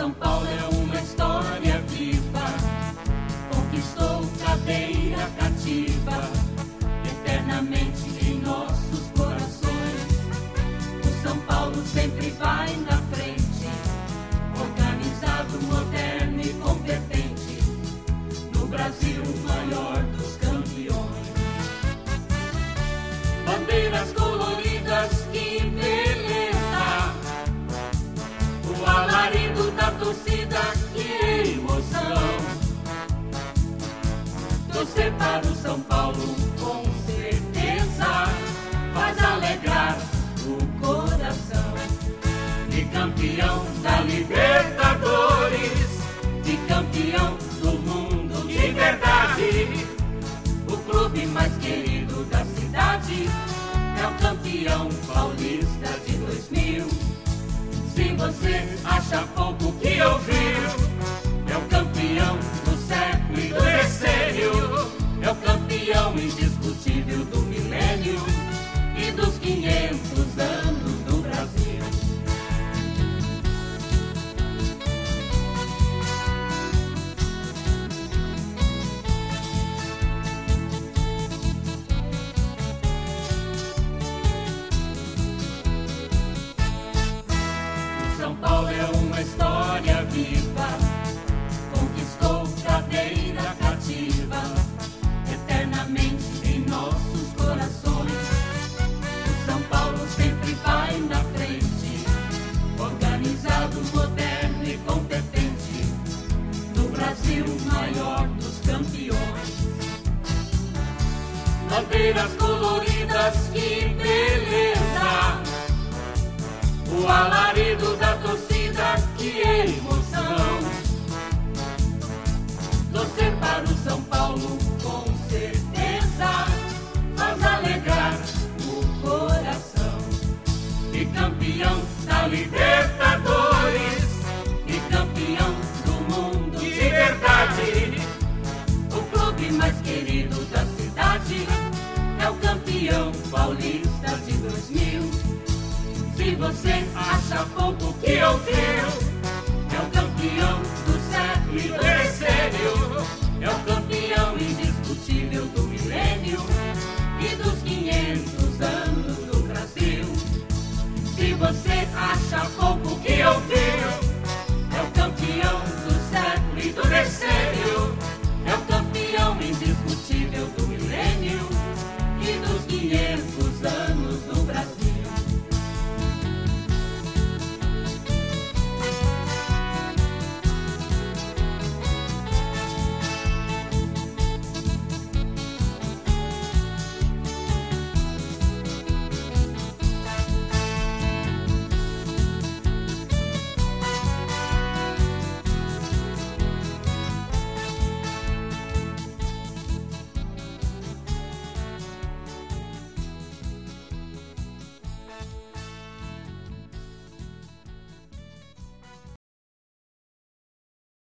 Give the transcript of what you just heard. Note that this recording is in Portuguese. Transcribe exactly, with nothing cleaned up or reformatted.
São Paulo é uma história viva, conquistou cadeira cativa, eternamente em nossos corações. O São Paulo sempre vai na frente, organizado, moderno e competente, no Brasil o maior dos campeões. Bandeiras coloridas, que beleza, o alarido da torcida, que emoção. Torcer para o São Paulo, com certeza, faz alegrar o coração. De campeão da Libertadores, de campeão do mundo de verdade, o clube mais querido da cidade é o campeão paulista de dois mil. Se você acha pouco que ouviu, é o campeão do século e do terceiro, é o campeão indiscutível do milênio e dos quinhentos anos do Brasil. São Paulo é uma história viva, conquistou cadeira cativa, eternamente em nossos corações. O São Paulo sempre vai na frente, organizado, moderno e competente, no Brasil o maior dos campeões. Bandeiras coloridas, que beleza, o alarido da torcida,